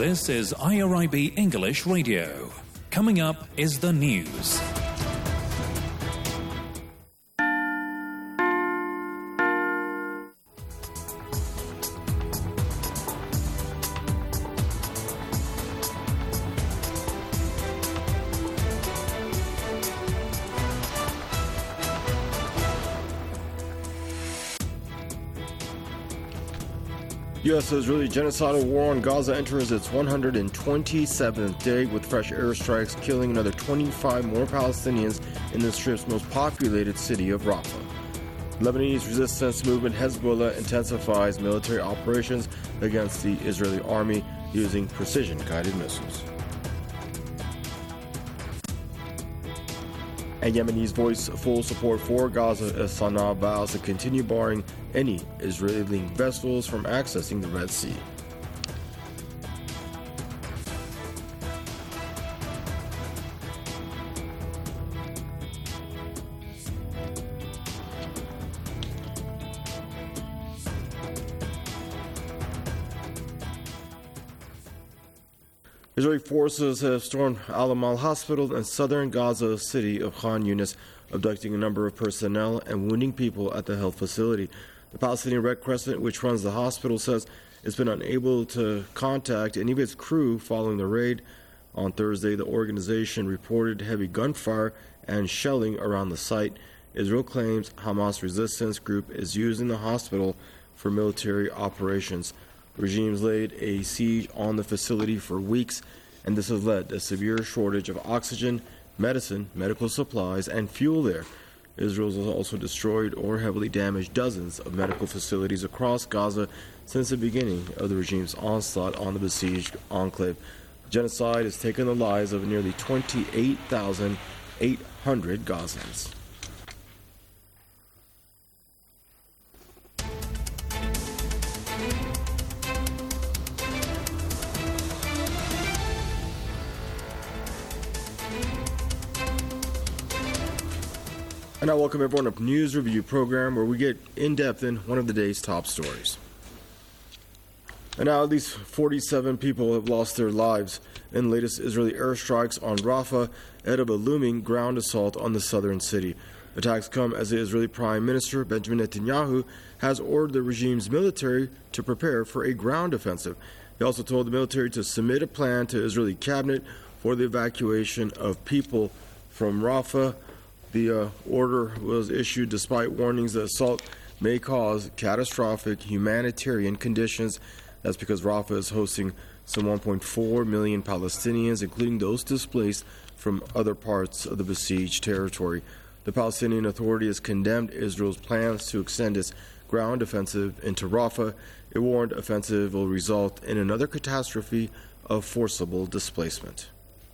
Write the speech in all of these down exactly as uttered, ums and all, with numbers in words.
This is I R I B English Radio. Coming up is the news. U S Israeli genocidal war on Gaza enters its one hundred twenty-seventh day with fresh airstrikes killing another twenty-five more Palestinians in the Strip's most populated city of Rafah. Lebanese resistance movement Hezbollah intensifies military operations against the Israeli army using precision-guided missiles. And Yemenis voice full support for Gaza as Sana'a vows to continue barring any Israeli-linked vessels from accessing the Red Sea. Israeli forces have stormed Al-Amal Hospital in southern Gaza city of Khan Yunis, abducting a number of personnel and wounding people at the health facility. The Palestinian Red Crescent, which runs the hospital, says it's been unable to contact any of its crew following the raid. On Thursday, the organization reported heavy gunfire and shelling around the site. Israel claims Hamas resistance group is using the hospital for military operations. Regimes laid a siege on the facility for weeks, and this has led to a severe shortage of oxygen, medicine, medical supplies, and fuel there. Israel has also destroyed or heavily damaged dozens of medical facilities across Gaza since the beginning of the regime's onslaught on the besieged enclave. Genocide has taken the lives of nearly twenty-eight thousand eight hundred Gazans. And I welcome everyone to the News Review program, where we get in-depth in one of the day's top stories. And now at least forty-seven people have lost their lives in the latest Israeli airstrikes on Rafah ahead of a looming ground assault on the southern city. Attacks come as the Israeli Prime Minister Benjamin Netanyahu has ordered the regime's military to prepare for a ground offensive. He also told the military to submit a plan to Israeli cabinet for the evacuation of people from Rafah. The uh, order was issued despite warnings that assault may cause catastrophic humanitarian conditions. That's because Rafah is hosting some one point four million Palestinians, including those displaced from other parts of the besieged territory. The Palestinian Authority has condemned Israel's plans to extend its ground offensive into Rafah. It warned offensive will result in another catastrophe of forcible displacement.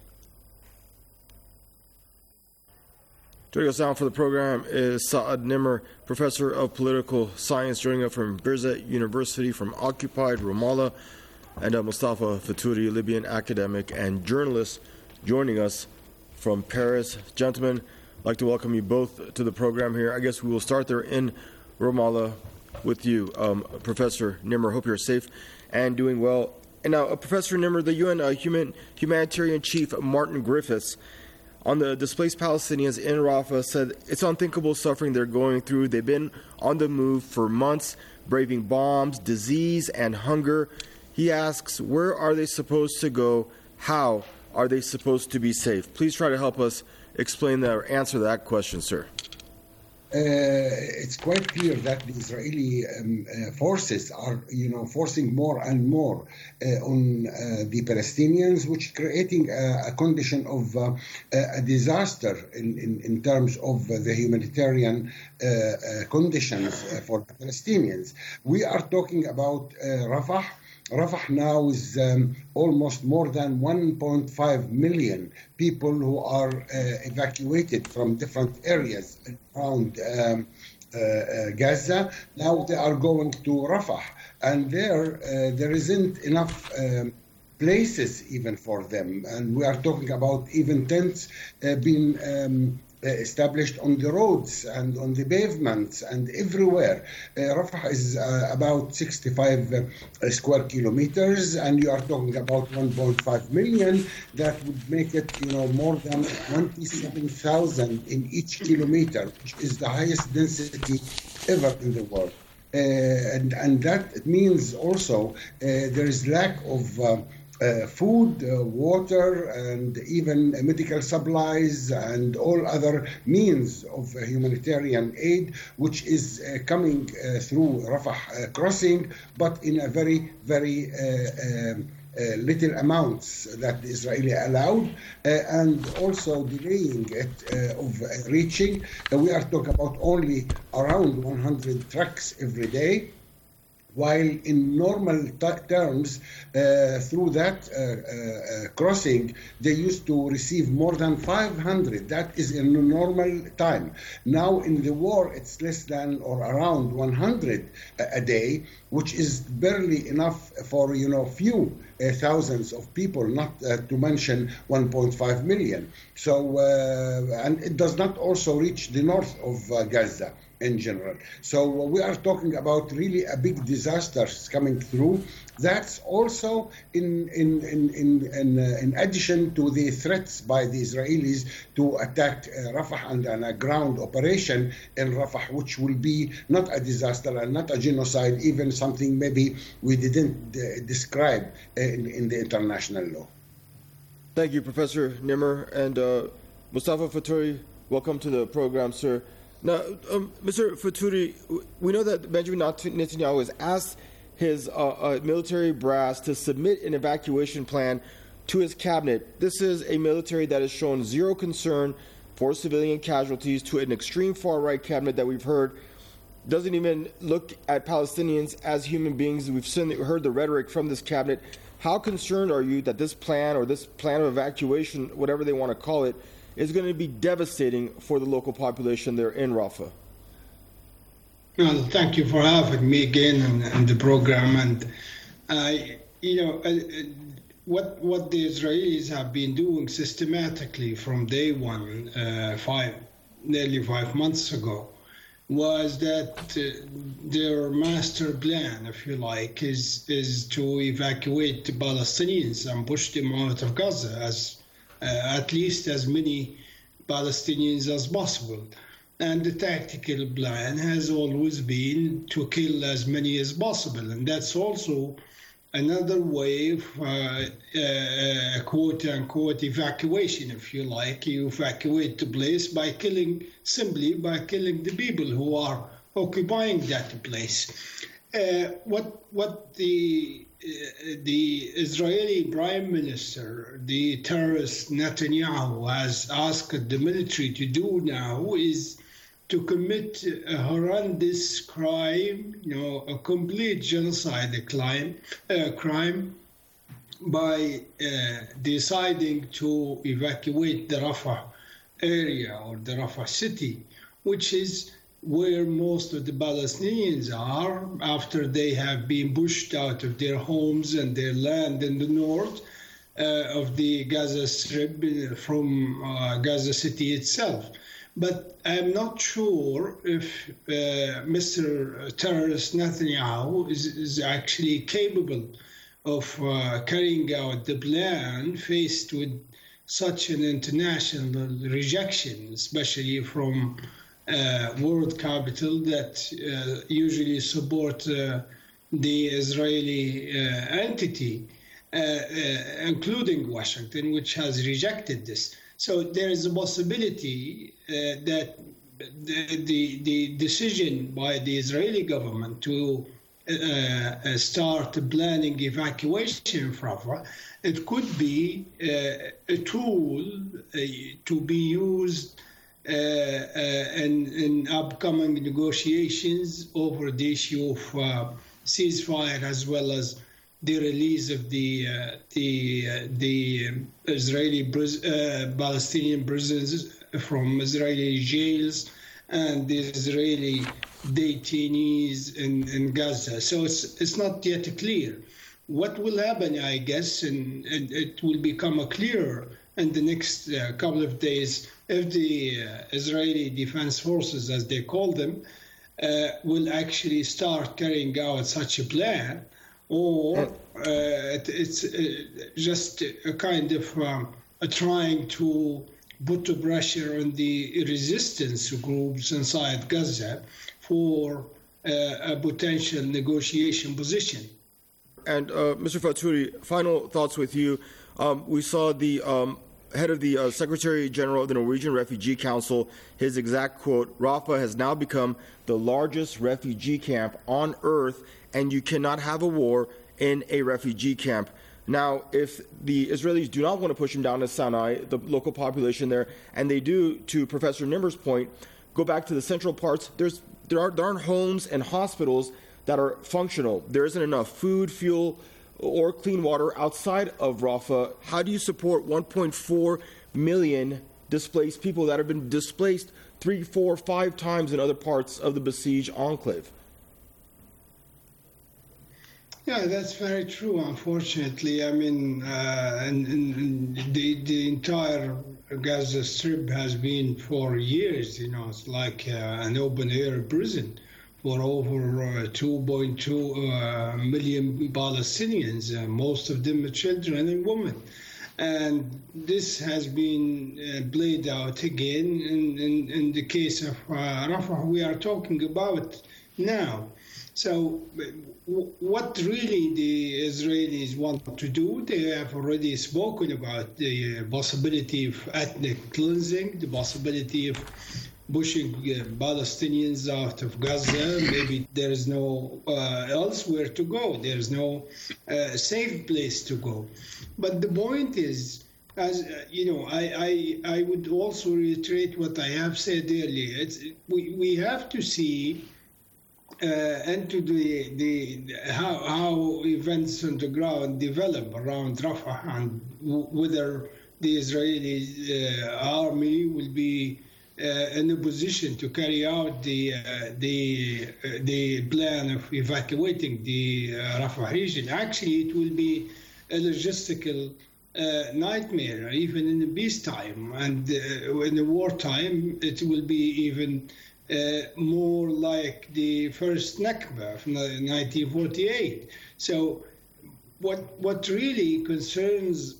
Joining us now for the program is Saad Nimr, professor of political science, joining us from Birzeit University from occupied Ramallah, and uh, Mustafa Faturi, Libyan academic and journalist, joining us from Paris. Gentlemen, I'd like to welcome you both to the program here. I guess we will start there in Ramallah with you, um, Professor Nimr. Hope you're safe and doing well. And now, uh, Professor Nimr, the U N uh, human, humanitarian chief Martin Griffiths, on the displaced Palestinians in Rafah, said it's unthinkable suffering they're going through. They've been on the move for months, braving bombs, disease, and hunger. He asks, where are they supposed to go? How are they supposed to be safe? Please try to help us explain that or answer that question, sir. Uh, it's quite clear that the Israeli um, uh, forces are, you know, forcing more and more uh, on uh, the Palestinians, which is creating a, a condition of uh, a disaster in, in, in terms of uh, the humanitarian uh, uh, conditions uh, for the Palestinians. We are talking about uh, Rafah. Rafah now is um, almost more than one point five million people who are uh, evacuated from different areas around um, uh, uh, Gaza. Now they are going to Rafah, and there uh, there isn't enough um, places even for them. And we are talking about even tents uh, being um, established on the roads and on the pavements and everywhere. Uh, Rafah is uh, about sixty-five uh, square kilometers, and you are talking about one point five million. That would make it, you know, more than twenty-seven thousand in each kilometer, which is the highest density ever in the world. Uh, and, and that means also uh, there is lack of uh, uh, food, uh, water, and even uh, medical supplies and all other means of uh, humanitarian aid, which is uh, coming uh, through Rafah uh, crossing, but in a very, very uh, um, Uh, little amounts that the Israeli allowed, uh, and also delaying it uh, of uh, reaching. Uh, we are talking about only around one hundred trucks every day, while in normal t- terms, uh, through that uh, uh, crossing, they used to receive more than five hundred. That is in a normal time. Now in the war, it's less than or around one hundred a, a day, which is barely enough for, you know, few uh, thousands of people, not uh, to mention one point five million. So, uh, and it does not also reach the north of uh, Gaza in general. So uh, we are talking about really a big disaster coming through. That's also in in in in in, uh, in addition to the threats by the Israelis to attack uh, Rafah and, and a ground operation in Rafah, which will be not a disaster and not a genocide, even something maybe we didn't uh, describe in, in the international law. Thank you, Professor Nimr. And uh, Mustafa Faturi, welcome to the program, sir. Now, um, Mister Faturi, we know that Benjamin Netanyahu has asked his uh, uh, military brass to submit an evacuation plan to his cabinet. This is a military that has shown zero concern for civilian casualties, to an extreme far-right cabinet that we've heard doesn't even look at Palestinians as human beings. We've seen, heard the rhetoric from this cabinet. How concerned are you that this plan, or this plan of evacuation, whatever they want to call it, is going to be devastating for the local population there in Rafah? Well, thank you for having me again on, on the program. And, uh, you know, uh, what what the Israelis have been doing systematically from day one, uh, five, nearly five months ago, was that uh, their master plan, if you like, is, is to evacuate the Palestinians and push them out of Gaza, as uh, at least as many Palestinians as possible. And the tactical plan has always been to kill as many as possible. And that's also another way of uh, uh, quote-unquote evacuation, if you like. You evacuate the place by killing, simply by killing the people who are occupying that place. Uh, what, what the, uh, the Israeli Prime Minister, the terrorist Netanyahu, has asked the military to do now is to commit a horrendous crime, you know, a complete genocide crime, uh, crime by uh, deciding to evacuate the Rafah area or the Rafah city, which is where most of the Palestinians are after they have been pushed out of their homes and their land in the north uh, of the Gaza Strip from uh, Gaza City itself. But I'm not sure if uh, Mister Terrorist Netanyahu is, is actually capable of uh, carrying out the plan faced with such an international rejection, especially from uh, world capital that uh, usually support uh, the Israeli uh, entity, uh, uh, including Washington, which has rejected this. So there is a possibility uh, that the, the, the decision by the Israeli government to uh, start planning evacuation from Rafah, it could be uh, a tool uh, to be used uh, uh, in, in upcoming negotiations over the issue of uh, ceasefire, as well as the release of the uh, the uh, the Israeli uh, Palestinian prisoners from Israeli jails and the Israeli detainees in, in Gaza. So it's it's not yet clear what will happen, I guess, and, and it will become clearer in the next uh, couple of days if the uh, Israeli Defense Forces, as they call them, uh, will actually start carrying out such a plan, or uh, it, it's uh, just a kind of um, a trying to put the pressure on the resistance groups inside Gaza for uh, a potential negotiation position. And uh, Mister Faturi, final thoughts with you. Um, we saw the um, head of the uh, Secretary General of the Norwegian Refugee Council, his exact quote, Rafah has now become the largest refugee camp on earth, and you cannot have a war in a refugee camp. Now, if the Israelis do not want to push them down to Sinai, the local population there, and they do, to Professor Nimmer's point, go back to the central parts, there's there, are, there aren't homes and hospitals that are functional. There isn't enough food, fuel, or clean water outside of Rafah. How do you support one point four million displaced people that have been displaced three, four, five times in other parts of the besieged enclave? Yeah, that's very true, unfortunately. I mean, uh, and, and the, the entire Gaza Strip has been for years, you know, it's like uh, an open-air prison for over uh, two point two uh, million Palestinians, uh, most of them are children and women. And this has been uh, played out again in, in, in the case of uh, Rafah we are talking about now. So what really the Israelis want to do, they have already spoken about the possibility of ethnic cleansing, the possibility of pushing uh, Palestinians out of Gaza. Maybe there is no uh, elsewhere to go. There is no uh, safe place to go. But the point is, as uh, you know, I, I I would also reiterate what I have said earlier. It's, we we have to see uh, into the the how how events on the ground develop around Rafah, and w- whether the Israeli uh, army will be Uh, in a position to carry out the uh, the uh, the plan of evacuating the uh, Rafah region. Actually, it will be a logistical uh, nightmare, even in the peacetime, and uh, in the wartime, it will be even uh, more like the first Nakba of nineteen forty-eight. So, what what really concerns uh,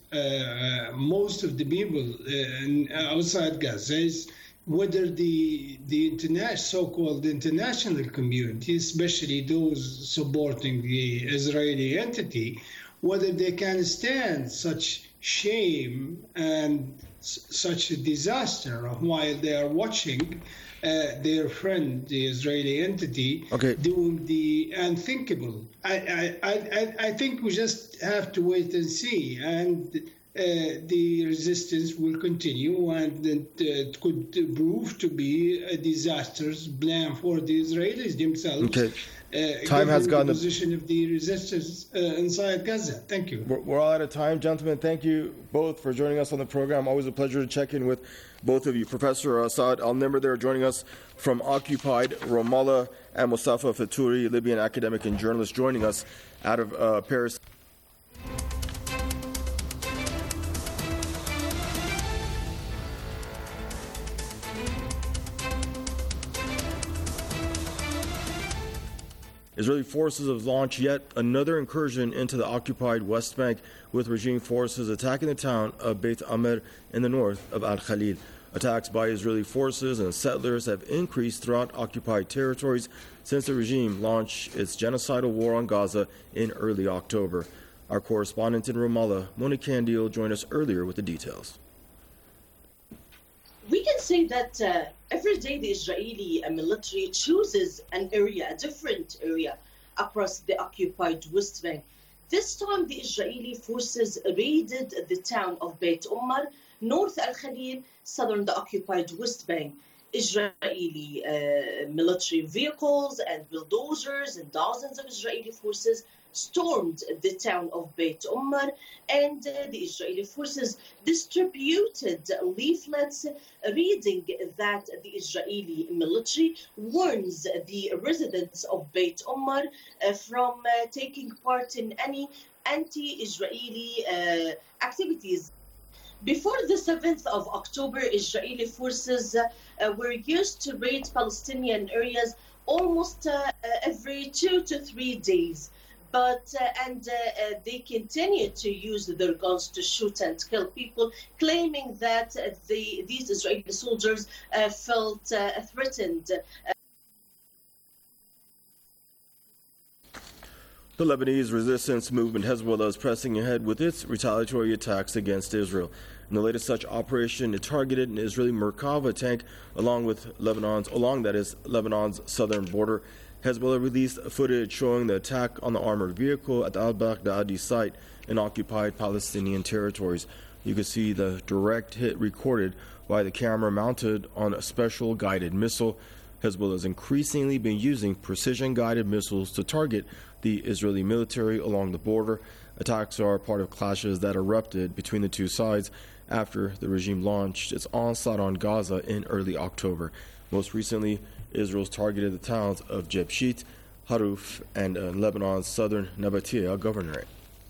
most of the people uh, outside Gaza is whether the the interna- so-called international community, especially those supporting the Israeli entity, whether they can stand such shame and s- such a disaster while they are watching uh, their friend, the Israeli entity, okay. doing the unthinkable. I, I, I, I think we just have to wait and see. And Uh, the resistance will continue, and it uh, could prove to be a disastrous plan for the Israelis themselves. Okay. Uh, time has gone. The position of the resistance uh, inside Gaza. Thank you. We're, we're all out of time, gentlemen. Thank you both for joining us on the program. Always a pleasure to check in with both of you. Professor Asad Al-Nimr there joining us from Occupied Ramallah, and Mustafa Faturi, Libyan academic and journalist, joining us out of uh, Paris. Israeli forces have launched yet another incursion into the occupied West Bank, with regime forces attacking the town of Beit Amr in the north of Al-Khalil. Attacks by Israeli forces and settlers have increased throughout occupied territories since the regime launched its genocidal war on Gaza in early October. Our correspondent in Ramallah, Monique Candil, joined us earlier with the details. We can say that uh, every day the Israeli uh, military chooses an area, a different area across the occupied West Bank. This time the Israeli forces raided the town of Beit Umar, north Al-Khalil, southern the occupied West Bank. Israeli uh, military vehicles and bulldozers and dozens of Israeli forces stormed the town of Beit Umar, and uh, the Israeli forces distributed leaflets reading that the Israeli military warns the residents of Beit Umar uh, from uh, taking part in any anti-Israeli uh, activities. Before the seventh of October, Israeli forces uh, uh, were used to raid Palestinian areas almost uh, uh, every two to three days. But uh, and uh, uh, they continue to use their guns to shoot and kill people, claiming that uh, the, these Israeli soldiers uh, felt uh, threatened. Uh, The Lebanese resistance movement Hezbollah is pressing ahead with its retaliatory attacks against Israel. In the latest such operation, it targeted an Israeli Merkava tank along with Lebanon's, along that is Lebanon's southern border. Hezbollah released footage showing the attack on the armored vehicle at the al-Baghdadi site in occupied Palestinian territories. You can see the direct hit recorded by the camera mounted on a special guided missile. Hezbollah has increasingly been using precision-guided missiles to target the Israeli military along the border. Attacks are part of clashes that erupted between the two sides after the regime launched its onslaught on Gaza in early October. Most recently, Israel's targeted the towns of Jebshit, Haruf, and uh, Lebanon's southern Nabatea governorate.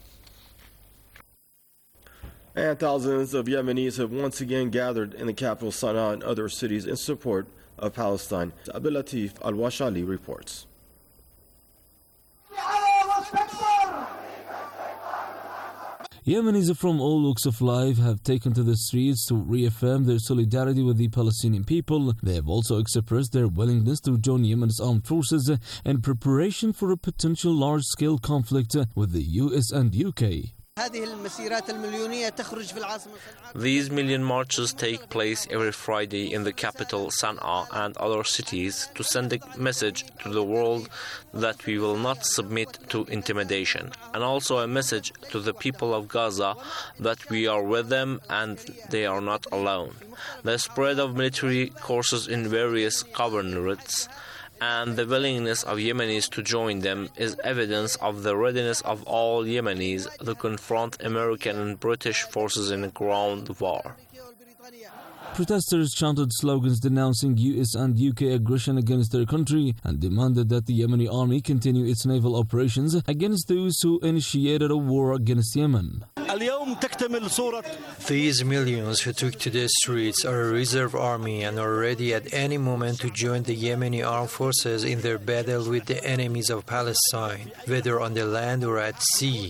And thousands of Yemenis have once again gathered in the capital Sana'a and other cities in support of Palestine. Abdul Latif Al-Washali reports. Yemenis from all walks of life have taken to the streets to reaffirm their solidarity with the Palestinian people. They have also expressed their willingness to join Yemen's armed forces in preparation for a potential large-scale conflict with the U S and U K. These million marches take place every Friday in the capital Sana'a and other cities to send a message to the world that we will not submit to intimidation, and also a message to the people of Gaza that we are with them and they are not alone. The spread of military courses in various governorates and the willingness of Yemenis to join them is evidence of the readiness of all Yemenis to confront American and British forces in a ground war. Protesters chanted slogans denouncing U S and U K aggression against their country and demanded that the Yemeni army continue its naval operations against those who initiated a war against Yemen. These millions who took to the streets are a reserve army and are ready at any moment to join the Yemeni armed forces in their battle with the enemies of Palestine, whether on the land or at sea.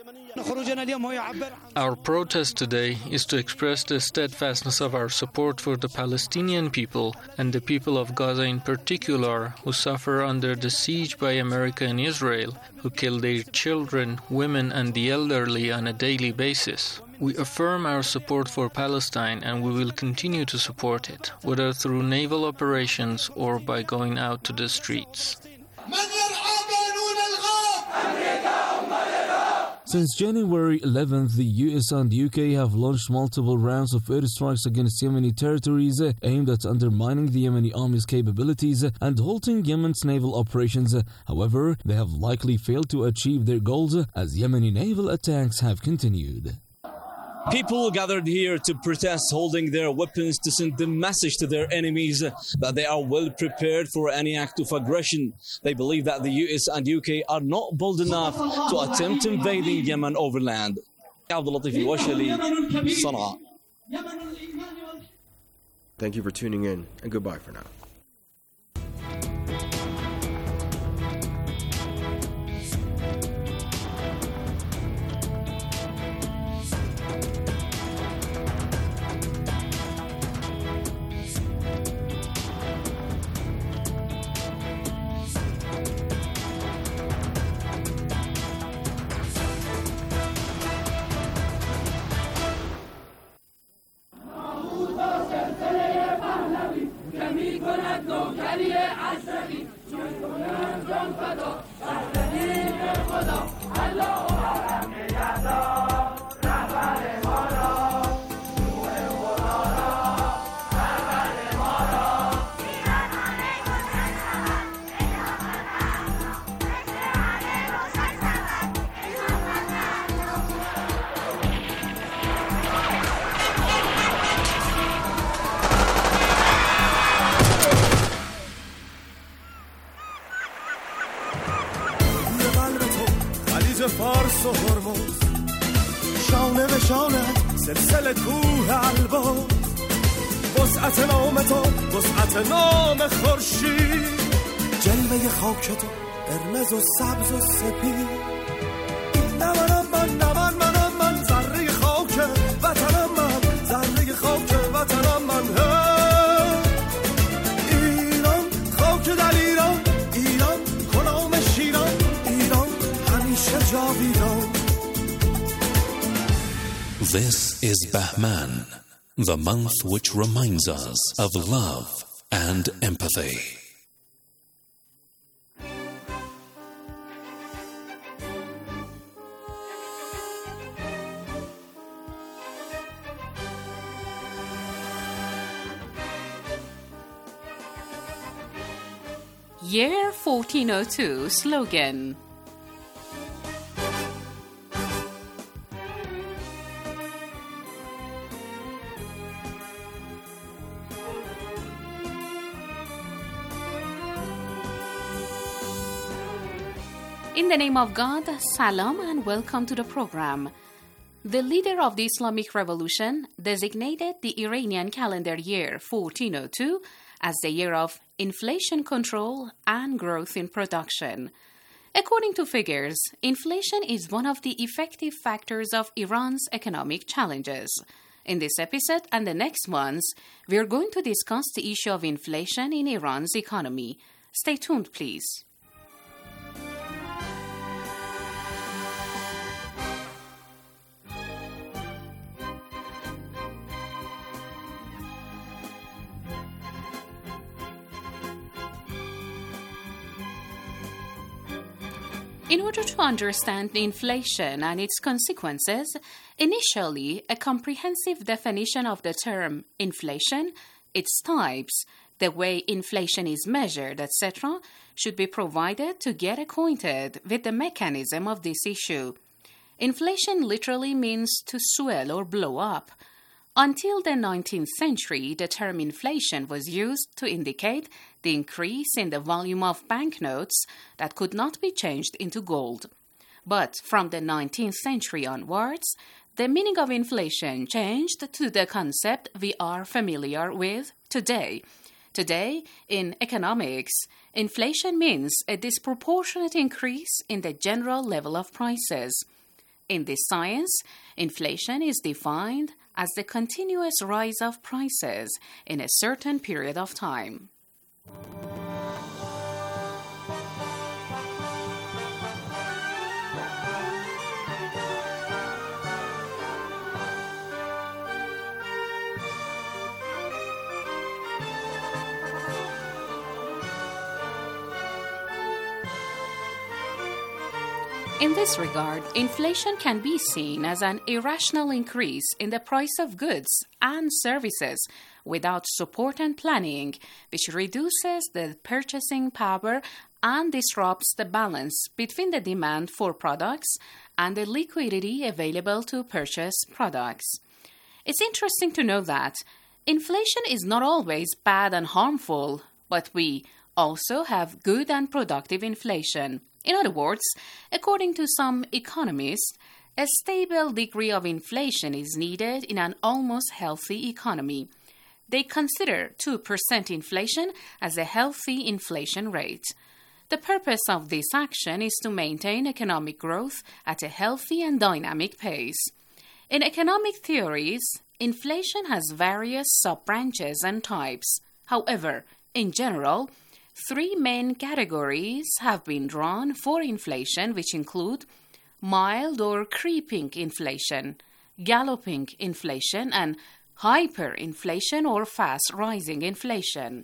Our protest today is to express the steadfastness of our support for the Palestinian people and the people of Gaza in particular, who suffer under the siege by America and Israel, who kill their children, women, and the elderly on a daily basis. We affirm our support for Palestine and we will continue to support it, whether through naval operations or by going out to the streets. Since January eleventh, the U S and U K have launched multiple rounds of airstrikes against Yemeni territories aimed at undermining the Yemeni army's capabilities and halting Yemen's naval operations. However, they have likely failed to achieve their goals as Yemeni naval attacks have continued. People gathered here to protest, holding their weapons to send the message to their enemies that they are well prepared for any act of aggression. They believe that the U S and U K are not bold enough to attempt invading Yemen overland. Abdul Latif Al-Washali, Sana'a. Thank you for tuning in, and goodbye for now. فارس و هرمز شانه به شانت سلسله کوه الباز وسعت نام تو وسعت نام خورشید جلوه خاک تو قرمز و سبز و سپید نه منم من نه من منم من ذره خاک وطنم من ذره خاک وطنم من ایران خاک در ایران ایران کلام شیران ایران همیشه جاویدان. This is Bahman, the month which reminds us of love and empathy. Year fourteen oh two slogan. In the name of God, salam and welcome to the program. The leader of the Islamic Revolution designated the Iranian calendar year fourteen oh two as the year of inflation control and growth in production. According to figures, inflation is one of the effective factors of Iran's economic challenges. In this episode and the next ones, we are going to discuss the issue of inflation in Iran's economy. Stay tuned, please. In order to understand inflation and its consequences, initially, a comprehensive definition of the term inflation, its types, the way inflation is measured, et cetera, should be provided to get acquainted with the mechanism of this issue. Inflation literally means to swell or blow up. Until the nineteenth century, the term inflation was used to indicate the increase in the volume of banknotes that could not be changed into gold. But from the nineteenth century onwards, the meaning of inflation changed to the concept we are familiar with today. Today, in economics, inflation means a disproportionate increase in the general level of prices. In this science, inflation is defined as the continuous rise of prices in a certain period of time. In this regard, inflation can be seen as an irrational increase in the price of goods and services without support and planning, which reduces the purchasing power and disrupts the balance between the demand for products and the liquidity available to purchase products. It's interesting to know that inflation is not always bad and harmful, but we also have good and productive inflation. In other words, according to some economists, a stable degree of inflation is needed in an almost healthy economy. They consider two percent inflation as a healthy inflation rate. The purpose of this action is to maintain economic growth at a healthy and dynamic pace. In economic theories, inflation has various sub-branches and types. However, in general, three main categories have been drawn for inflation, which include mild or creeping inflation, galloping inflation, and hyperinflation or fast-rising inflation.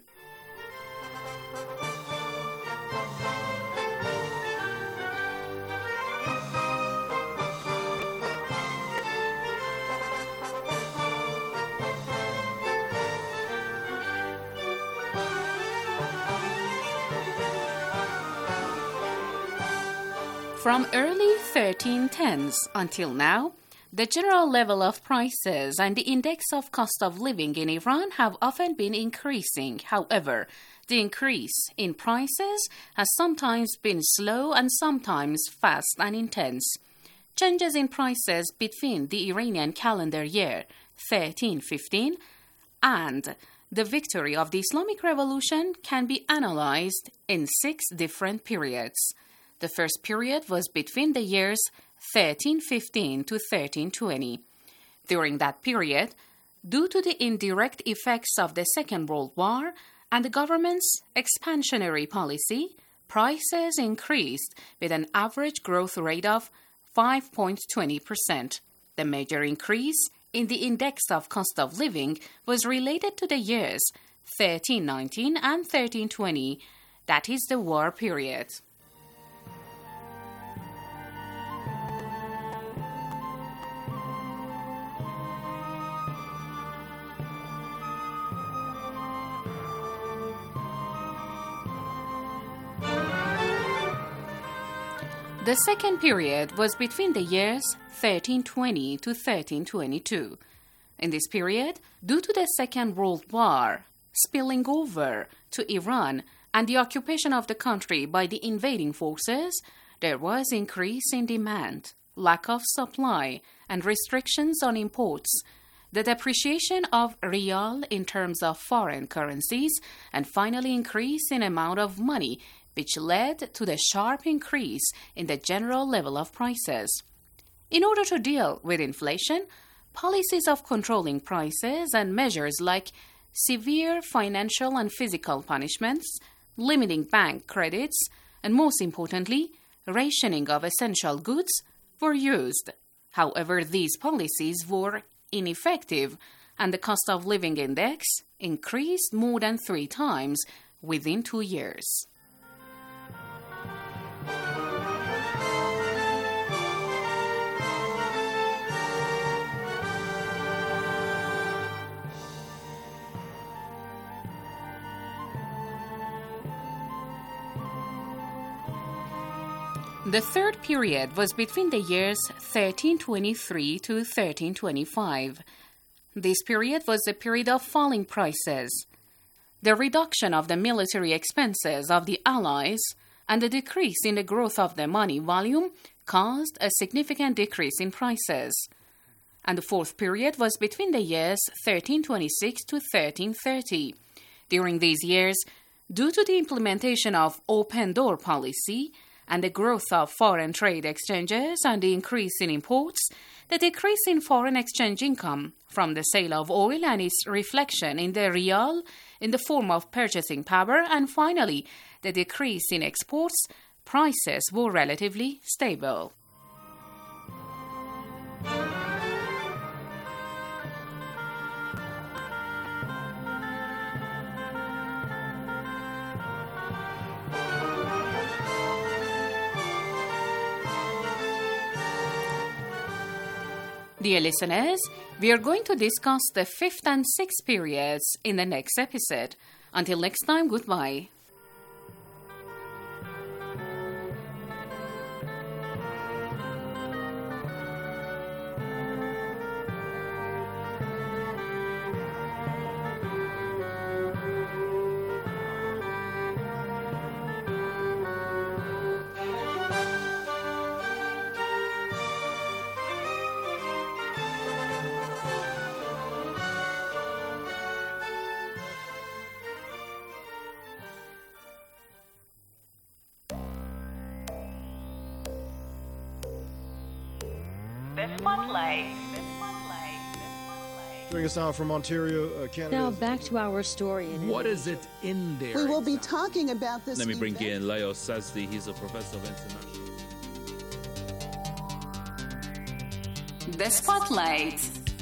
From early thirteen tens until now, the general level of prices and the index of cost of living in Iran have often been increasing. However, the increase in prices has sometimes been slow and sometimes fast and intense. changes in prices between the Iranian calendar year thirteen fifteen and the victory of the Islamic Revolution can be analyzed in six different periods. The first period was between the years thirteen fifteen to thirteen twenty. During that period, due to the indirect effects of the Second World War and the government's expansionary policy, prices increased with an average growth rate of five point two zero percent. The major increase in the index of cost of living was related to the years thirteen nineteen and thirteen twenty, that is the war period. The second period was between the years thirteen twenty to thirteen twenty-two. In this period, due to the Second World War spilling over to Iran and the occupation of the country by the invading forces, there was increase in demand, lack of supply, and restrictions on imports, the depreciation of rial in terms of foreign currencies, and finally increase in amount of money, which led to the sharp increase in the general level of prices. In order to deal with inflation, policies of controlling prices and measures like severe financial and physical punishments, limiting bank credits, and most importantly, rationing of essential goods were used. However, these policies were ineffective, and the cost of living index increased more than three times within two years. The third period was between the years thirteen twenty-three to thirteen twenty-five. This period was the period of falling prices. The reduction of the military expenses of the Allies and the decrease in the growth of the money volume caused a significant decrease in prices. And the fourth period was between the years thirteen twenty-six to thirteen thirty. During these years, due to the implementation of open door policy, and the growth of foreign trade exchanges and the increase in imports, the decrease in foreign exchange income from the sale of oil and its reflection in the rial in the form of purchasing power, and finally, the decrease in exports, prices were relatively stable. Dear listeners, we are going to discuss the fifth and sixth periods in the next episode. Until next time, goodbye. The Spotlight. Joining us now from Ontario, uh, Canada. Now back to our story. In what is it in there? We will be talking about this. Let me bring in Leo Sazdi. He's a professor of international. The Spotlight.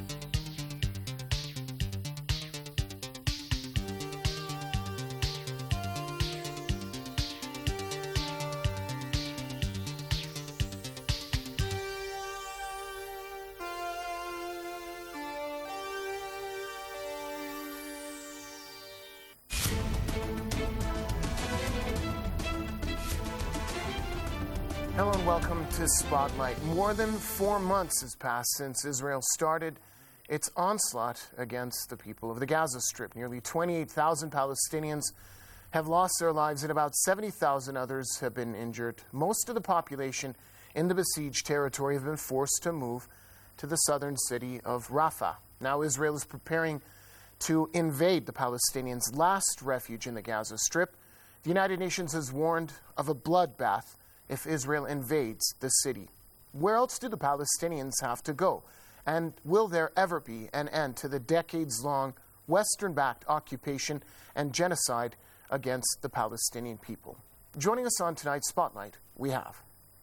Hello and welcome to Spotlight. More than four months has passed since Israel started its onslaught against the people of the Gaza Strip. Nearly twenty-eight thousand Palestinians have lost their lives and about seventy thousand others have been injured. Most of the population in the besieged territory have been forced to move to the southern city of Rafah. Now Israel is preparing to invade the Palestinians' last refuge in the Gaza Strip. The United Nations has warned of a bloodbath if Israel invades the city. Where else do the Palestinians have to go? And will there ever be an end to the decades-long Western-backed occupation and genocide against the Palestinian people? Joining us on tonight's Spotlight, we have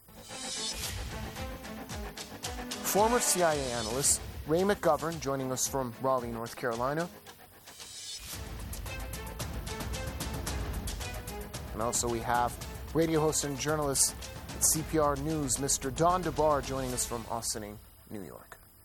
former C I A analyst Ray McGovern, joining us from Raleigh, North Carolina. And also we have radio host and journalist at C P R News, Mister Don DeBar, joining us from Ossining, New York.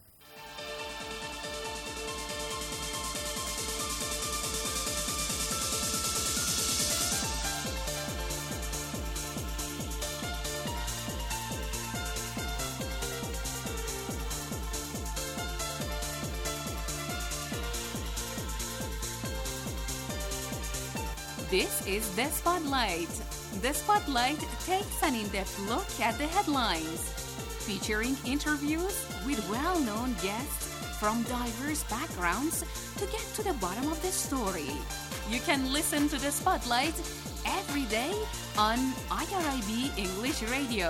This is The Spotlight. The Spotlight takes an in-depth look at the headlines, featuring interviews with well-known guests from diverse backgrounds to get to the bottom of the story. You can listen to The Spotlight every day on I R I B English Radio.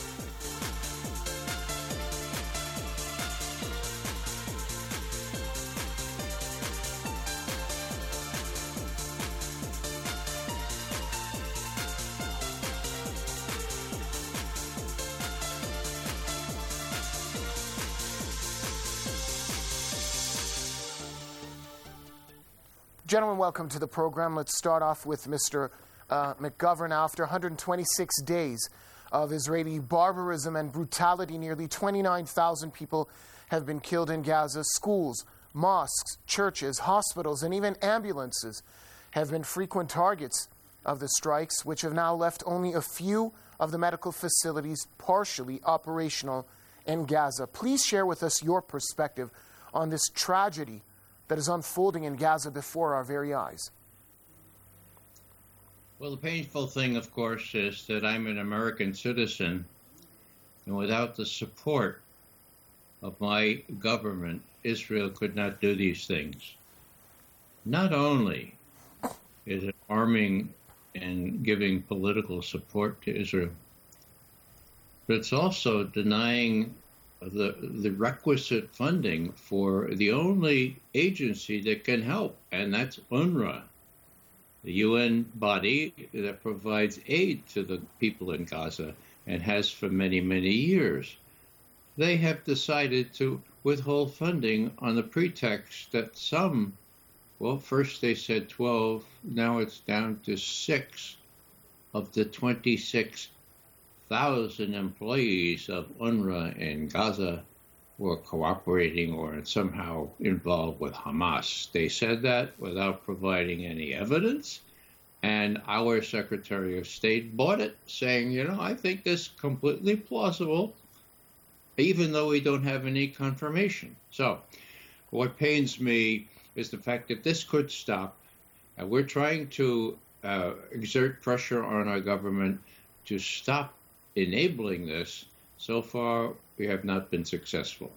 Gentlemen, welcome to the program. Let's start off with Mister Uh, McGovern. After one hundred twenty-six days of Israeli barbarism and brutality, nearly twenty-nine thousand people have been killed in Gaza. Schools, mosques, churches, hospitals, and even ambulances have been frequent targets of the strikes, which have now left only a few of the medical facilities partially operational in Gaza. Please share with us your perspective on this tragedy that is unfolding in Gaza before our very eyes. Well, the painful thing, of course, is that I'm an American citizen, and without the support of my government, Israel could not do these things. Not only is it arming and giving political support to Israel, but it's also denying the the requisite funding for the only agency that can help, and that's UNRWA, the U N body that provides aid to the people in Gaza and has for many, many years. They have decided to withhold funding on the pretext that some, well, first they said twelve, now it's down to six of the twenty-six thousand employees of UNRWA in Gaza were cooperating or somehow involved with Hamas. They said that without providing any evidence, and our Secretary of State bought it, saying, you know, I think this is completely plausible, even though we don't have any confirmation. So what pains me is the fact that this could stop, and we're trying to uh, exert pressure on our government to stop enabling this. So far, we have not been successful.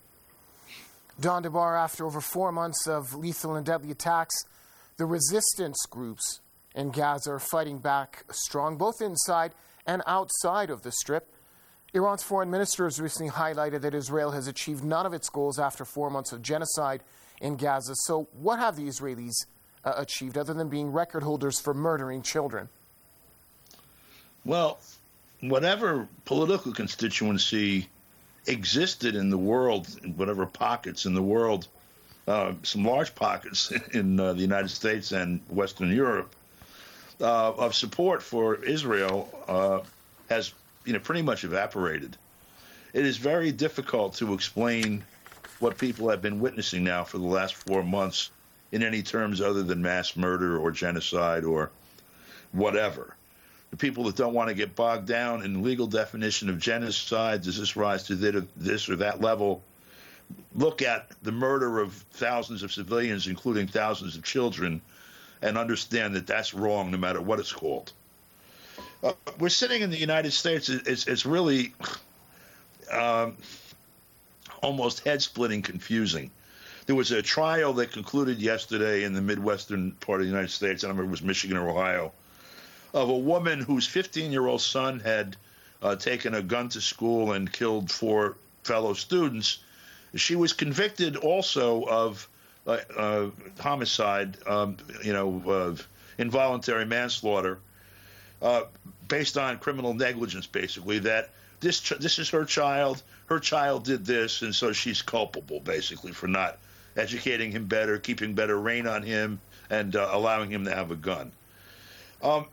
Don DeBar, after over four months of lethal and deadly attacks, the resistance groups in Gaza are fighting back strong, both inside and outside of the Strip. Iran's foreign minister has recently highlighted that Israel has achieved none of its goals after four months of genocide in Gaza. So what have the Israelis uh, achieved other than being record holders for murdering children? Well, whatever political constituency existed in the world, in whatever pockets in the world, uh, some large pockets in uh, the United States and Western Europe, uh, of support for Israel uh, has, you know, pretty much evaporated. It is very difficult to explain what people have been witnessing now for the last four months in any terms other than mass murder or genocide or whatever. The people that don't want to get bogged down in the legal definition of genocide, does this rise to this or that level, look at the murder of thousands of civilians, including thousands of children, and understand that that's wrong no matter what it's called. Uh, we're sitting in the United States. It's, it's really um, almost head-splitting confusing. There was a trial that concluded yesterday in the Midwestern part of the United States, I don't remember if it was Michigan or Ohio, of a woman whose fifteen-year-old son had uh, taken a gun to school and killed four fellow students. She was convicted also of uh, uh, homicide, um, you know, uh, involuntary manslaughter, uh, based on criminal negligence, basically, that this ch- this is her child, her child did this, and so she's culpable, basically, for not educating him better, keeping better rein on him, and uh, allowing him to have a gun. Um,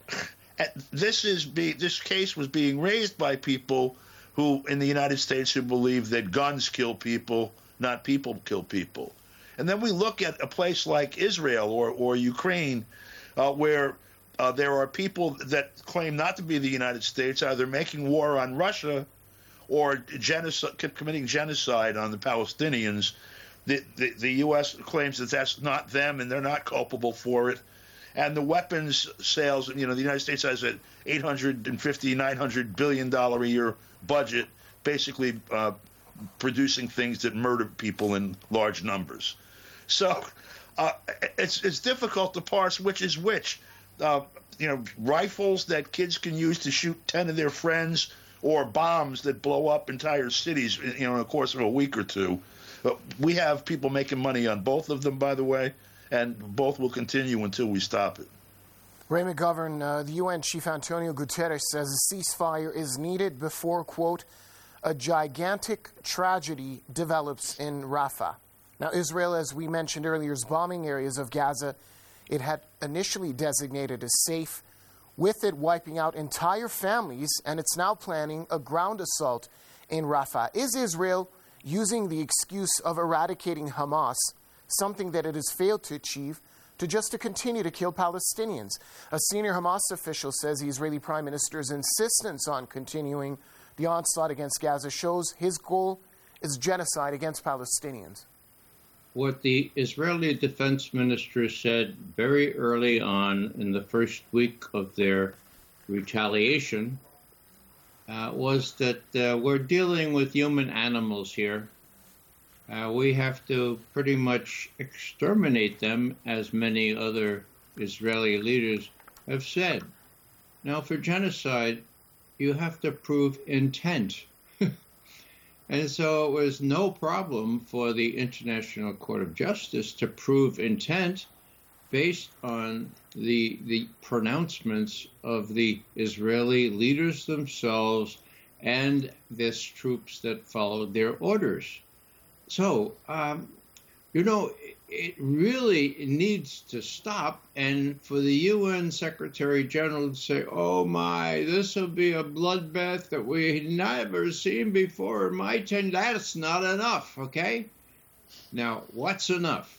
this is be, this case was being raised by people who, in the United States, who believe that guns kill people, not people kill people. And then we look at a place like Israel or, or Ukraine, uh, where Uh, there are people that claim not to be the United States, either making war on Russia or genocide, committing genocide on the Palestinians. The, the, the U S claims that that's not them and they're not culpable for it. And the weapons sales, you know, the United States has an eight hundred fifty, nine hundred billion dollars a year budget, basically uh, producing things that murder people in large numbers. So uh, it's it's difficult to parse which is which. Uh, you know, rifles that kids can use to shoot ten of their friends, or bombs that blow up entire cities, you know, in the course of a week or two. But we have people making money on both of them, by the way, and both will continue until we stop it. Ray McGovern, uh, the U N Chief Antonio Guterres says a ceasefire is needed before, quote, a gigantic tragedy develops in Rafah. Now, Israel, as we mentioned earlier, is bombing areas of Gaza it had initially designated as safe, with it wiping out entire families, and it's now planning a ground assault in Rafah. Is Israel using the excuse of eradicating Hamas, something that it has failed to achieve, to just to continue to kill Palestinians? A senior Hamas official says the Israeli Prime Minister's insistence on continuing the onslaught against Gaza shows his goal is genocide against Palestinians. What the Israeli defense minister said very early on in the first week of their retaliation uh, was that uh, we're dealing with human animals here. Uh, we have to pretty much exterminate them, as many other Israeli leaders have said. Now, for genocide, you have to prove intent. And so it was no problem for the International Court of Justice to prove intent based on the the pronouncements of the Israeli leaders themselves and these troops that followed their orders. So, um, you know, it really needs to stop. And for the U N Secretary General to say, oh my, this will be a bloodbath that we never seen before in my ten, that's not enough, okay? Now, what's enough?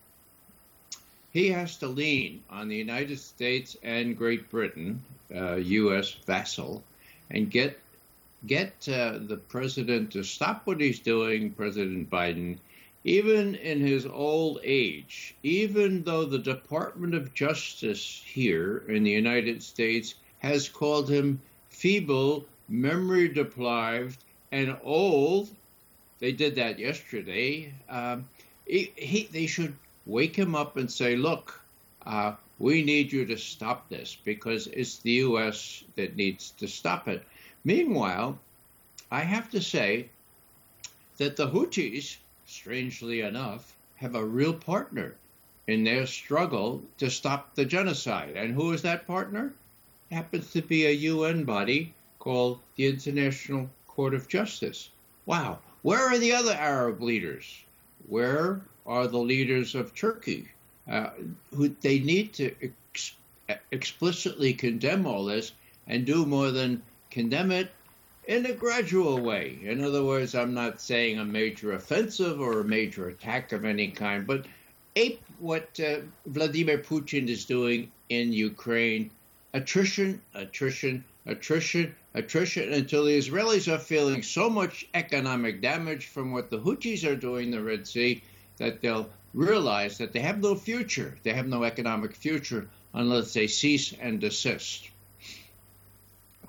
He has to lean on the United States and Great Britain, uh, U S vassal, and get get uh, the president to stop what he's doing, President Biden, even in his old age, even though the Department of Justice here in the United States has called him feeble, memory-deprived, and old. They did that yesterday. Um, he, he, they should wake him up and say, look, uh, we need you to stop this because it's the U S that needs to stop it. Meanwhile, I have to say that the Houthis, strangely enough, have a real partner in their struggle to stop the genocide. And who is that partner? It happens to be a U N body called the International Court of Justice. Wow. Where are the other Arab leaders? Where are the leaders of Turkey? Uh, who they need to ex- explicitly condemn all this and do more than condemn it in a gradual way. In other words, I'm not saying a major offensive or a major attack of any kind, but ape what uh, Vladimir Putin is doing in Ukraine. Attrition, attrition, attrition, attrition, until the Israelis are feeling so much economic damage from what the Houthis are doing in the Red Sea that they'll realize that they have no future. They have no economic future unless they cease and desist.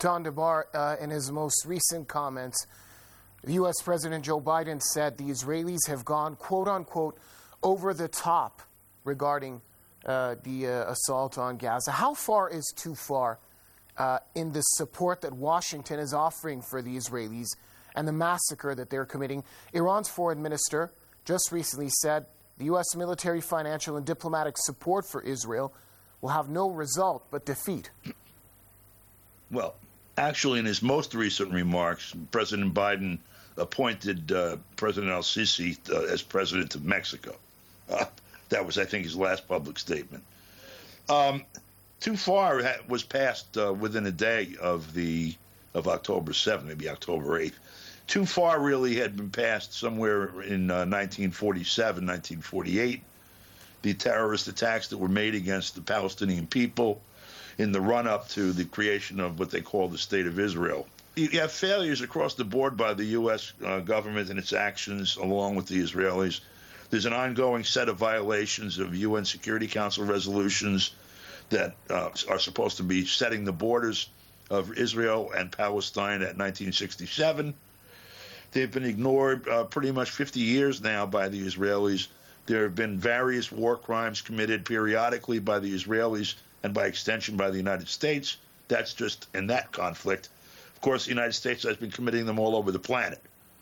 Don DeBar, uh, in his most recent comments, U S President Joe Biden said the Israelis have gone, quote unquote, over the top regarding uh, the uh, assault on Gaza. How far is too far uh, in the support that Washington is offering for the Israelis and the massacre that they're committing? Iran's foreign minister just recently said the U S military, financial, and diplomatic support for Israel will have no result but defeat. Well, actually, in his most recent remarks, President Biden appointed uh, President al-Sisi uh, as president of Mexico. Uh, that was, I think, his last public statement. Um, too far was passed uh, within a day of the of October seventh, maybe October eighth. Too far really had been passed somewhere in uh, nineteen forty-seven, nineteen forty-eight. The terrorist attacks that were made against the Palestinian people in the run-up to the creation of what they call the State of Israel. You have failures across the board by the U S uh, government and its actions, along with the Israelis. There's an ongoing set of violations of U N Security Council resolutions that uh, are supposed to be setting the borders of Israel and Palestine at nineteen sixty-seven. They've been ignored uh, pretty much fifty years now by the Israelis. There have been various war crimes committed periodically by the Israelis and by extension by the United States. That's just in that conflict. Of course, the United States has been committing them all over the planet.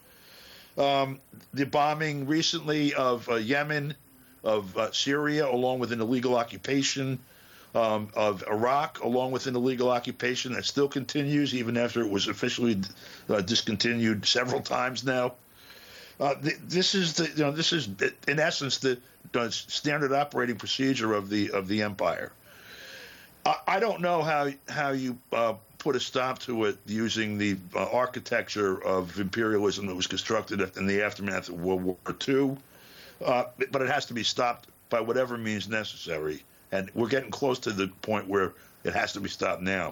Um, the bombing recently of uh, Yemen, of uh, Syria, along with an illegal occupation, um, of Iraq, along with an illegal occupation that still continues, even after it was officially uh, discontinued several times now. Uh, th- this is the, you know, this is in essence the, the standard operating procedure of the of the empire. I, I don't know how how you uh, put a stop to it using the uh, architecture of imperialism that was constructed in the aftermath of World War Two, uh, but it has to be stopped by whatever means necessary. And we're getting close to the point where it has to be stopped now.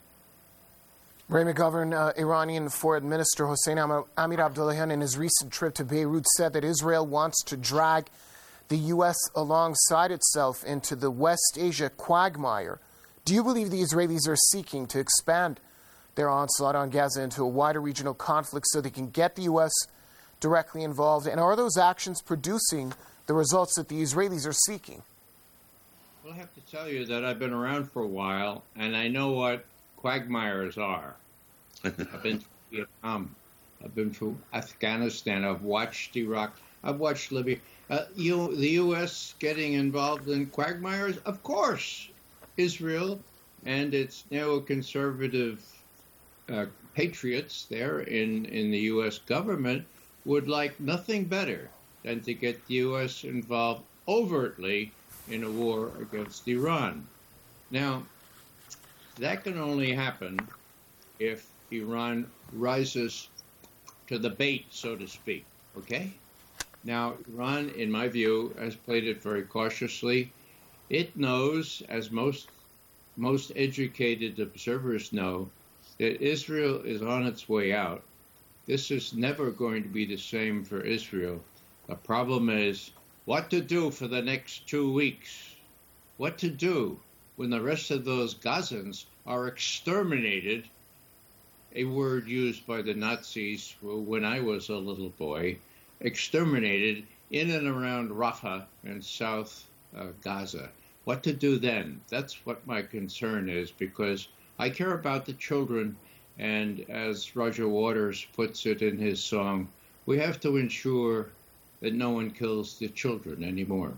Ray McGovern, uh, Iranian Foreign Minister Hossein Amir Abdullahian, in his recent trip to Beirut, said that Israel wants to drag the U S alongside itself into the West Asia quagmire. Do you believe the Israelis are seeking to expand their onslaught on Gaza into a wider regional conflict so they can get the U S directly involved? And are those actions producing the results that the Israelis are seeking? Well, I have to tell you that I've been around for a while, and I know what quagmires are. I've been to Vietnam. I've been to Afghanistan. I've watched Iraq. I've watched Libya. Uh, you, the U S getting involved in quagmires? Of course. Israel and its neoconservative uh, patriots there in, in the U S government would like nothing better than to get the U S involved overtly in a war against Iran. Now, that can only happen if Iran rises to the bait, so to speak, okay? Now, Iran, in my view, has played it very cautiously. It knows, as most most educated observers know, that Israel is on its way out. This is never going to be the same for Israel. The problem is what to do for the next two weeks. What to do when the rest of those Gazans are exterminated, a word used by the Nazis when I was a little boy, exterminated in and around Rafah and South uh, Gaza. What to do then? That's what my concern is, because I care about the children, and as Roger Waters puts it in his song, we have to ensure that no one kills the children anymore.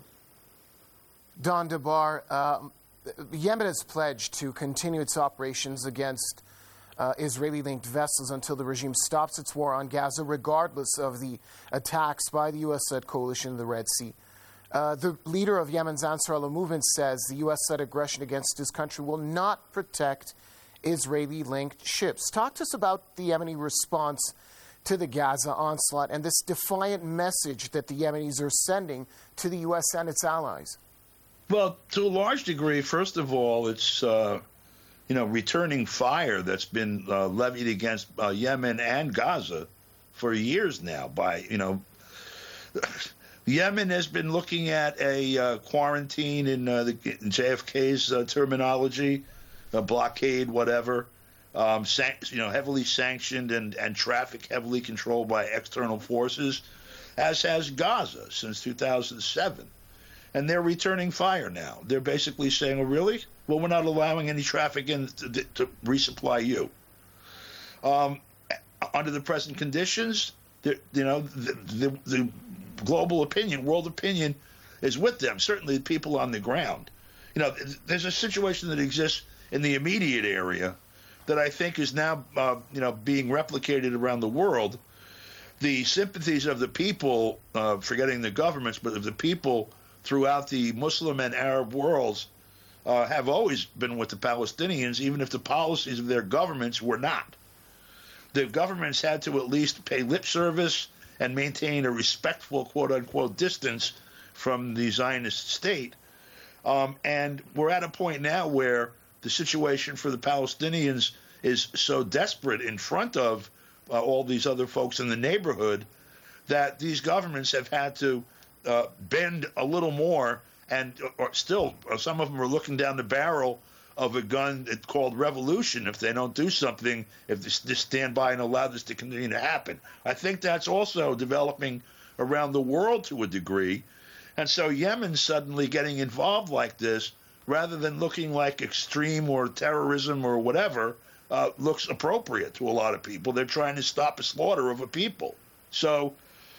Don DeBar, uh, Yemen has pledged to continue its operations against uh, Israeli-linked vessels until the regime stops its war on Gaza, regardless of the attacks by the U S-led coalition in the Red Sea. Uh, the leader of Yemen's Ansar Allah movement says the U S-led aggression against his country will not protect Israeli-linked ships. Talk to us about the Yemeni response to the Gaza onslaught and this defiant message that the Yemenis are sending to the U S and its allies. Well, to a large degree, first of all, it's uh, you know returning fire that's been uh, levied against uh, Yemen and Gaza for years now. By you know, Yemen has been looking at a uh, quarantine in, uh, the, in J F K's uh, terminology, a blockade, whatever, um, san- you know, heavily sanctioned and, and traffic heavily controlled by external forces, as has Gaza since two thousand seven. And they're returning fire now. They're basically saying, oh, really? Well, we're not allowing any traffic in to, to resupply you. Um, under the present conditions, the, you know, the, the, the global opinion, world opinion, is with them. Certainly the people on the ground. You know, there's a situation that exists in the immediate area that I think is now, uh, you know, being replicated around the world. The sympathies of the people, uh, forgetting the governments, but of the people throughout the Muslim and Arab worlds uh, have always been with the Palestinians, even if the policies of their governments were not. The governments had to at least pay lip service and maintain a respectful, quote-unquote, distance from the Zionist state. Um, and we're at a point now where the situation for the Palestinians is so desperate in front of uh, all these other folks in the neighborhood that these governments have had to uh, bend a little more, and or still uh, some of them are looking down the barrel of a gun called revolution if they don't do something, if they just stand by and allow this to continue to happen. I think that's also developing around the world to a degree. And so Yemen suddenly getting involved like this, rather than looking like extreme or terrorism or whatever, uh, looks appropriate to a lot of people. They're trying to stop a slaughter of a people. So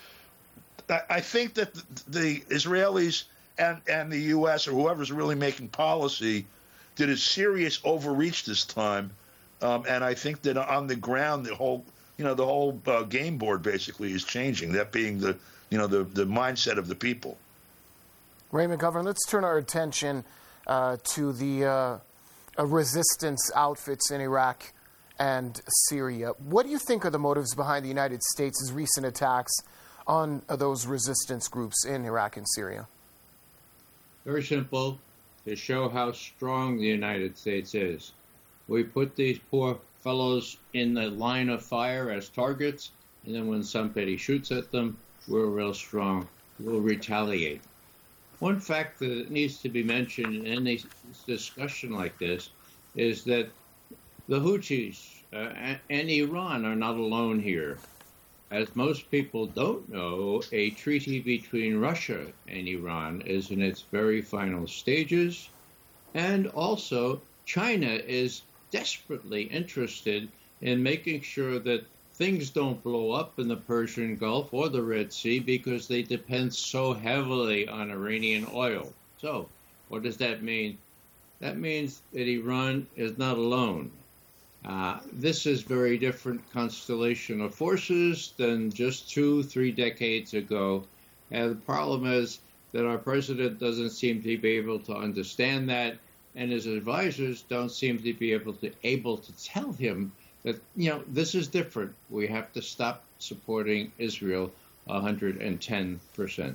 I, I think that the, the Israelis and, and the U S or whoever's really making policy did a serious overreach this time. Um, and I think that on the ground, the whole, you know, the whole uh, game board basically is changing, that being the, you know, the, the mindset of the people. Ray McGovern, let's turn our attention uh, to the uh, uh, resistance outfits in Iraq and Syria. What do you think are the motives behind the United States' recent attacks on uh, those resistance groups in Iraq and Syria? Very simple, to show how strong the United States is. We put these poor fellows in the line of fire as targets, and then when somebody shoots at them, we're real strong. We'll retaliate. One fact that needs to be mentioned in any discussion like this is that the Houthis uh, and Iran are not alone here. As most people don't know, a treaty between Russia and Iran is in its very final stages, and also China is desperately interested in making sure that things don't blow up in the Persian Gulf or the Red Sea because they depend so heavily on Iranian oil. So, what does that mean? That means that Iran is not alone. Uh, this is a very different constellation of forces than just two, three decades ago. And the problem is that our president doesn't seem to be able to understand that, and his advisors don't seem to be able to able to tell him that, you know, this is different. We have to stop supporting Israel one hundred ten percent.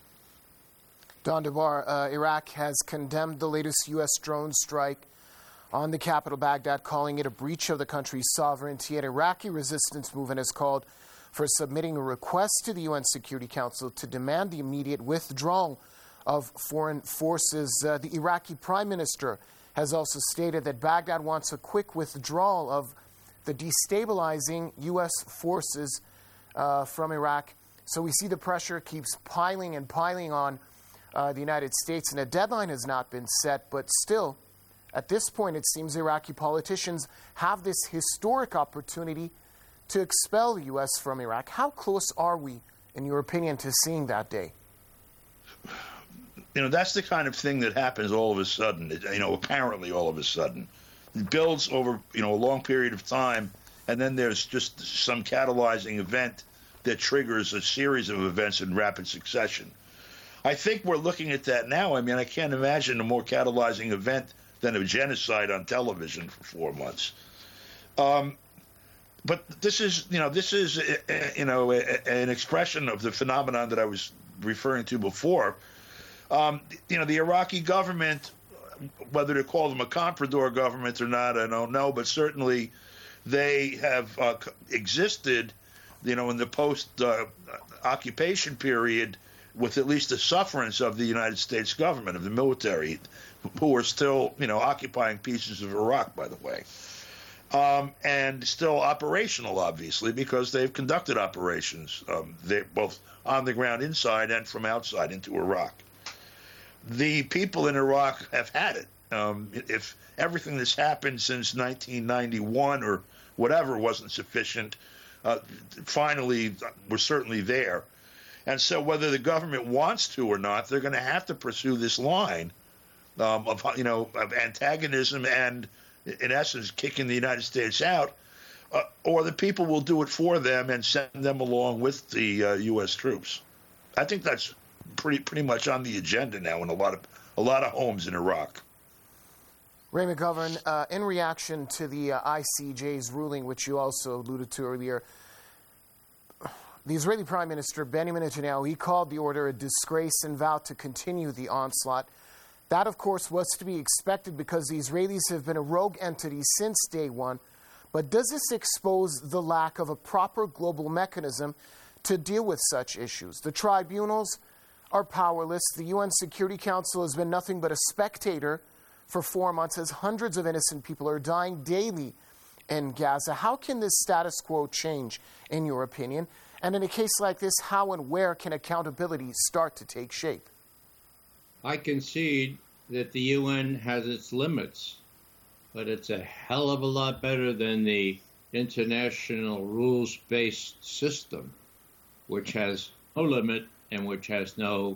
Don DeBar, uh, Iraq has condemned the latest U S drone strike on the capital, Baghdad, calling it a breach of the country's sovereignty. An Iraqi resistance movement has called for submitting a request to the U N Security Council to demand the immediate withdrawal of foreign forces. Uh, the Iraqi prime minister has also stated that Baghdad wants a quick withdrawal of the destabilizing U S forces uh, from Iraq. So we see the pressure keeps piling and piling on uh, the United States, and a deadline has not been set, but still, at this point, it seems Iraqi politicians have this historic opportunity to expel the U S from Iraq. How close are we, in your opinion, to seeing that day? You know, that's the kind of thing that happens all of a sudden, you know, apparently all of a sudden. It builds over, you know, a long period of time, and then there's just some catalyzing event that triggers a series of events in rapid succession. I think we're looking at that now. I mean, I can't imagine a more catalyzing event than a genocide on television for four months. Um, but this is, you know, this is, uh, you know, a, a, an expression of the phenomenon that I was referring to before. Um, you know, the Iraqi government, whether to call them a comprador government or not, I don't know, but certainly they have uh, existed, you know, in the post-occupation uh, period with at least the sufferance of the United States government, of the military, who are still, you know, occupying pieces of Iraq, by the way. um, and still operational, obviously, because they've conducted operations, um, they both on the ground inside and from outside into Iraq. The people in Iraq have had it. Um, if everything that's happened since nineteen ninety-one or whatever wasn't sufficient, uh, finally we're certainly there. And so whether the government wants to or not, they're going to have to pursue this line um, of, you know, of antagonism and, in essence, kicking the United States out, uh, or the people will do it for them and send them along with the uh, U S troops. I think that's pretty pretty much on the agenda now in a lot of a lot of homes in Iraq. Ray McGovern, uh, in reaction to the uh, I C J's ruling, which you also alluded to earlier, the Israeli Prime Minister Benjamin Netanyahu, he called the order a disgrace and vowed to continue the onslaught. That, of course, was to be expected because the Israelis have been a rogue entity since day one. But does this expose the lack of a proper global mechanism to deal with such issues? The tribunals are powerless. The U N Security Council has been nothing but a spectator for four months as hundreds of innocent people are dying daily in Gaza. How can this status quo change, in your opinion? And in a case like this, how and where can accountability start to take shape? I concede that the U N has its limits, but it's a hell of a lot better than the international rules-based system, which has no limit and which has no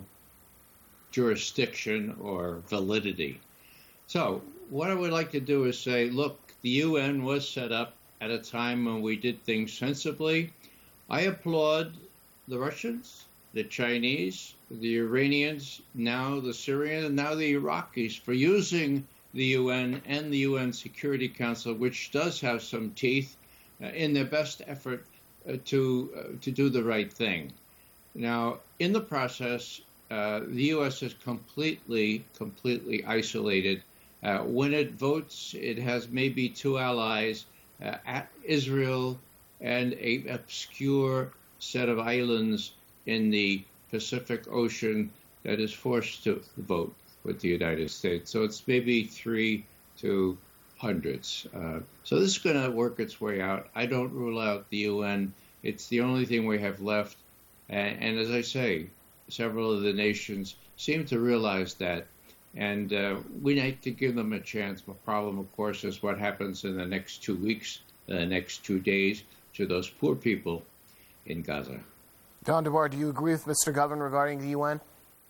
jurisdiction or validity. So what I would like to do is say, look, the U N was set up at a time when we did things sensibly. I applaud the Russians, the Chinese, the Iranians, now the Syrians, and now the Iraqis for using the U N and the U N Security Council, which does have some teeth, uh, in their best effort uh, to uh, to do the right thing. Now, in the process, uh, the U S is completely, completely isolated. Uh, when it votes, it has maybe two allies, uh, at Israel and a obscure set of islands in the Pacific Ocean that is forced to vote with the United States. So it's maybe three to hundreds. Uh, so this is going to work its way out. I don't rule out the U N. It's the only thing we have left. And, and as I say, several of the nations seem to realize that. And uh, we need to give them a chance. The problem, of course, is what happens in the next two weeks, the next two days, to those poor people in Gaza. Don DeBar, do you agree with Mister Govern regarding the U N?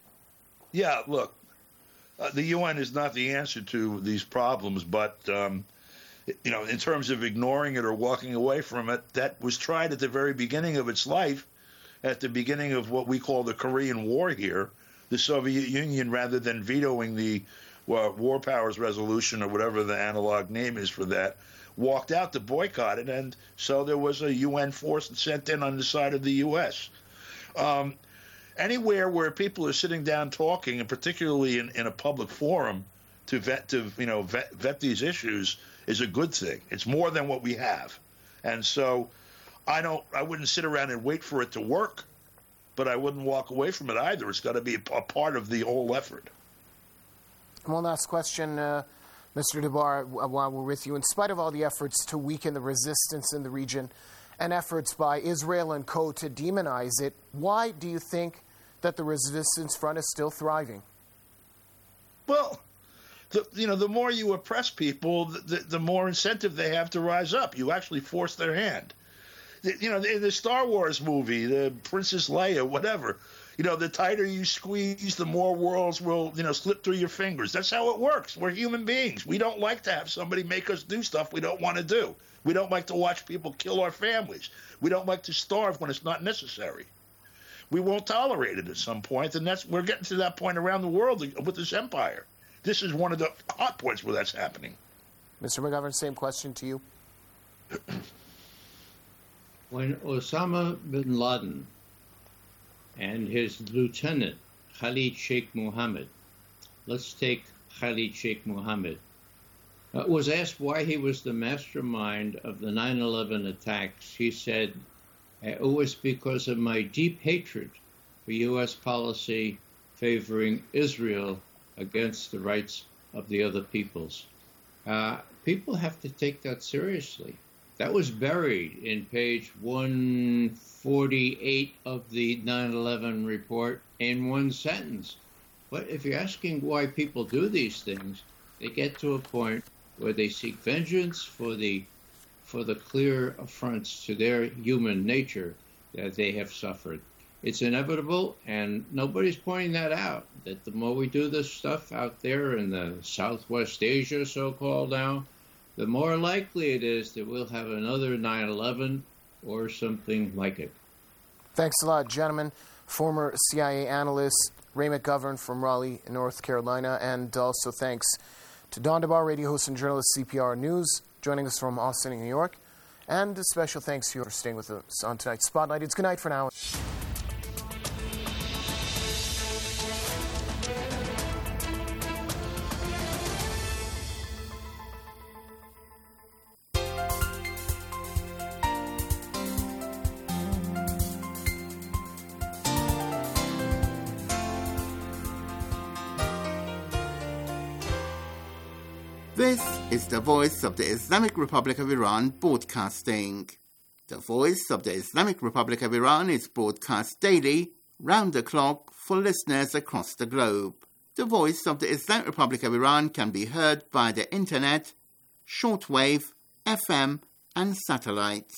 Yeah, look, uh, the U N is not the answer to these problems, but, um, you know, in terms of ignoring it or walking away from it, that was tried at the very beginning of its life, at the beginning of what we call the Korean War here. The Soviet Union, rather than vetoing the well, War Powers Resolution or whatever the analog name is for that, walked out to boycott it, and so there was a U N force sent in on the side of the U S. Um, anywhere where people are sitting down talking, and particularly in, in a public forum, to vet to you know vet, vet these issues is a good thing. It's more than what we have, and so I don't. I wouldn't sit around and wait for it to work, but I wouldn't walk away from it either. It's got to be a, a part of the whole effort. One last question, uh, Mister DeBar, while we're with you. In spite of all the efforts to weaken the resistance in the region and efforts by Israel and co to demonize it, why do you think that the resistance front is still thriving? Well, the, you know, the more you oppress people, the, the more incentive they have to rise up. You actually force their hand. The, you know, in the Star Wars movie, the Princess Leia, whatever, you know, the tighter you squeeze, the more worlds will, you know, slip through your fingers. That's how it works. We're human beings. We don't like to have somebody make us do stuff we don't want to do. We don't like to watch people kill our families. We don't like to starve when it's not necessary. We won't tolerate it at some point, and that's we're getting to that point around the world with this empire. This is one of the hot points where that's happening. Mister McGovern, same question to you. When Osama bin Laden and his lieutenant, Khalid Sheikh Mohammed, let's take Khalid Sheikh Mohammed, uh, was asked why he was the mastermind of the nine eleven attacks, he said, it was because of my deep hatred for U S policy favoring Israel against the rights of the other peoples. Uh, people have to take that seriously. That was buried in page one forty-eight of the nine eleven report in one sentence. But if you're asking why people do these things, they get to a point where they seek vengeance for the for the clear affronts to their human nature that they have suffered. It's inevitable, and nobody's pointing that out, that the more we do this stuff out there in the Southwest Asia, so-called now, the more likely it is that we'll have another nine eleven or something like it. Thanks a lot, gentlemen. Former C I A analyst Ray McGovern from Raleigh, North Carolina, and also thanks to Don DeBar, radio host and journalist, C P R News, joining us from Austin, New York. And a special thanks to you for staying with us on tonight's Spotlight. It's good night for now. This is the Voice of the Islamic Republic of Iran broadcasting. The Voice of the Islamic Republic of Iran is broadcast daily, round the clock, for listeners across the globe. The Voice of the Islamic Republic of Iran can be heard by the internet, shortwave, F M, and satellites.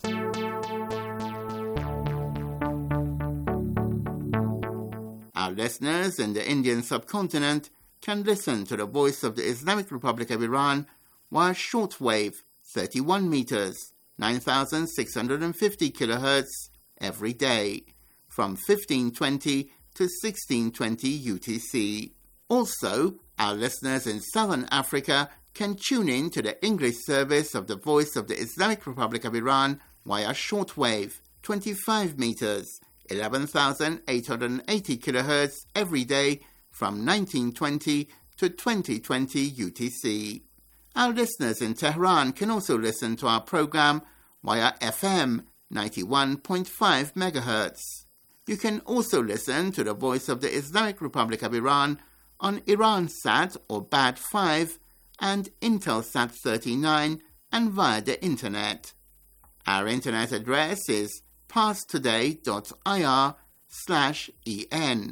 Our listeners in the Indian subcontinent can listen to the Voice of the Islamic Republic of Iran via shortwave thirty-one meters, nine thousand six hundred fifty kilohertz every day from fifteen twenty to sixteen twenty U T C. Also, our listeners in Southern Africa can tune in to the English service of the Voice of the Islamic Republic of Iran via shortwave twenty-five meters, eleven thousand eight hundred eighty kilohertz every day from nineteen twenty to twenty twenty U T C. Our listeners in Tehran can also listen to our program via F M ninety-one point five megahertz. You can also listen to the Voice of the Islamic Republic of Iran on Iransat or B A D five and Intelsat thirty-nine and via the internet. Our internet address is parstoday.ir slash en.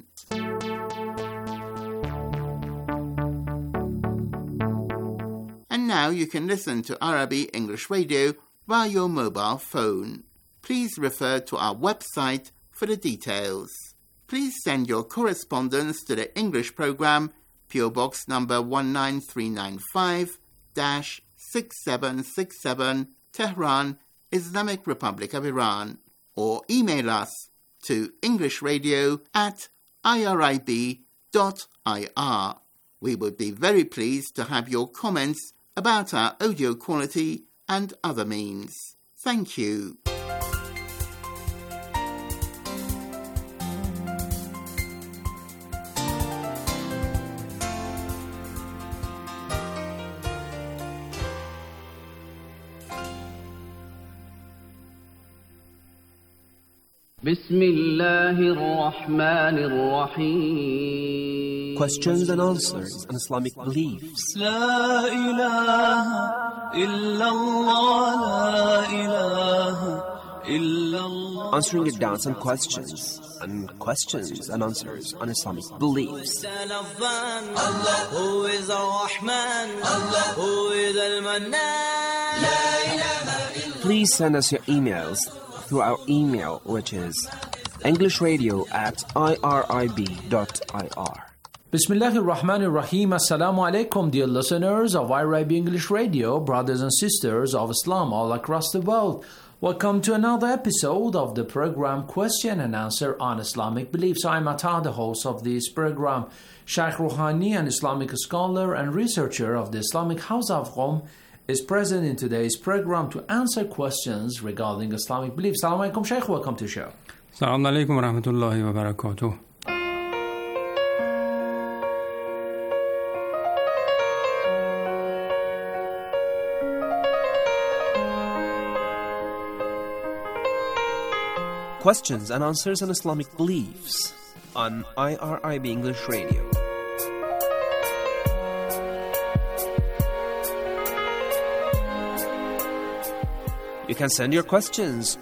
And now you can listen to Arabic English Radio via your mobile phone. Please refer to our website for the details. Please send your correspondence to the English program, P O Box number one nine three nine five, six seven six seven, Tehran, Islamic Republic of Iran, or email us to englishradio at irib dot I R. We would be very pleased to have your comments about our audio quality and other means. Thank you. Questions and answers on Islamic beliefs. La ilaha illallah, la ilaha illallah. Answering your doubts and questions, and questions and answers on Islamic beliefs. Allah, who is Ar-Rahman, Allah, who is Al-Mannan. Please send us your emails through our email, which is englishradio at irib dot I R. Bismillahir Rahmanir Rahim. Assalamu alaikum, dear listeners of I R I B English Radio, brothers and sisters of Islam all across the world. Welcome to another episode of the program Question and Answer on Islamic Beliefs. I'm Atta, the host of this program. Sheikh Rouhani, an Islamic scholar and researcher of the Islamic House of Qom, is present in today's program to answer questions regarding Islamic beliefs. Assalamu alaikum, Sheikh. Welcome to the show. Assalamu alaikum wa rahmatullahi wa barakatuh. Questions and answers on Islamic beliefs on I R I B English Radio. You can send your questions